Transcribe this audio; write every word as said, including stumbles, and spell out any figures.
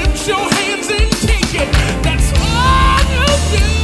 Put your hands and take it. That's all you do.